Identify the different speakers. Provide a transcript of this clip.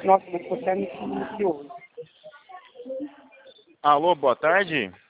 Speaker 1: Nossa, mas ficou até muito silencioso.
Speaker 2: Alô, boa tarde.